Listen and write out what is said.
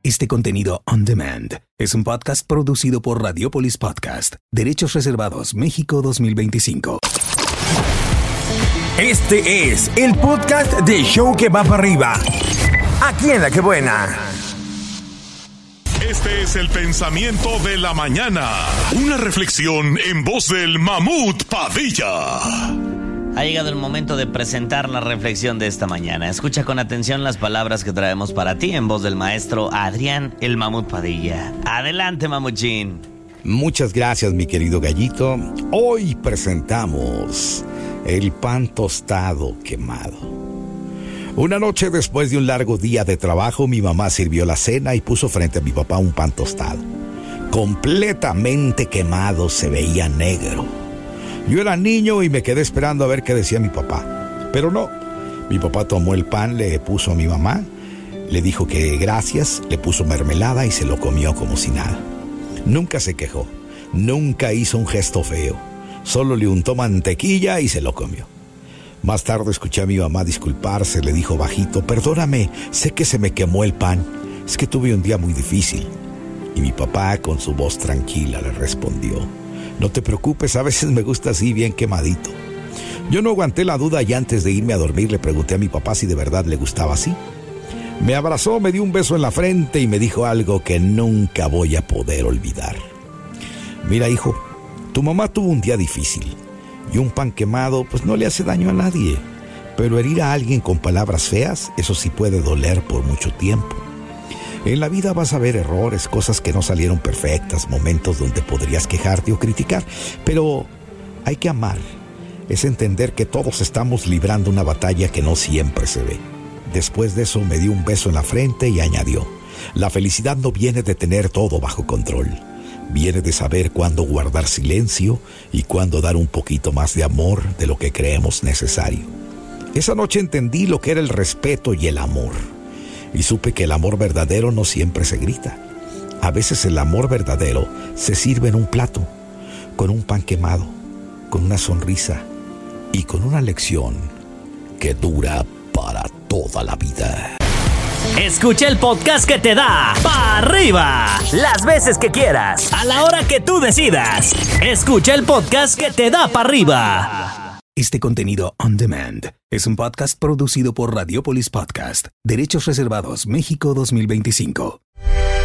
Este contenido on demand es un podcast producido por Radiopolis Podcast. Derechos reservados México 2025. Este es el podcast de Show que va para arriba. Aquí en La Que Buena. Este es el pensamiento de la mañana. Una reflexión en voz del Mamut Padilla. Ha llegado el momento de presentar la reflexión de esta mañana. Escucha con atención las palabras que traemos para ti en voz del maestro Adrián el Mamut Padilla. Adelante, Mamuchín. Muchas gracias, mi querido gallito. Hoy presentamos el pan tostado quemado. Una noche después de un largo día de trabajo, mi mamá sirvió la cena y puso frente a mi papá un pan tostado. Completamente quemado, se veía negro. Yo era niño y me quedé esperando a ver qué decía mi papá. Pero no, mi papá tomó el pan, le puso a mi mamá, le dijo que gracias, le puso mermelada y se lo comió como si nada. Nunca se quejó, nunca hizo un gesto feo, solo le untó mantequilla y se lo comió. Más tarde escuché a mi mamá disculparse, le dijo bajito: perdóname, sé que se me quemó el pan, es que tuve un día muy difícil. Y mi papá con su voz tranquila le respondió: no te preocupes, a veces me gusta así bien quemadito. Yo no aguanté la duda y antes de irme a dormir le pregunté a mi papá si de verdad le gustaba así. Me abrazó, me dio un beso en la frente y me dijo algo que nunca voy a poder olvidar. Mira, hijo, tu mamá tuvo un día difícil y un pan quemado pues no le hace daño a nadie, pero herir a alguien con palabras feas, eso sí puede doler por mucho tiempo. En la vida vas a ver errores, cosas que no salieron perfectas, momentos donde podrías quejarte o criticar, pero hay que amar. Es entender que todos estamos librando una batalla que no siempre se ve. Después de eso me dio un beso en la frente y añadió: la felicidad no viene de tener todo bajo control. Viene de saber cuándo guardar silencio y cuándo dar un poquito más de amor de lo que creemos necesario. Esa noche entendí lo que era el respeto y el amor. Y supe que el amor verdadero no siempre se grita. A veces el amor verdadero se sirve en un plato, con un pan quemado, con una sonrisa y con una lección que dura para toda la vida. Escucha el podcast que te da para arriba las veces que quieras, a la hora que tú decidas. Escucha el podcast que te da para arriba. Este contenido on demand es un podcast producido por Radiopolis Podcast. Derechos reservados México 2025.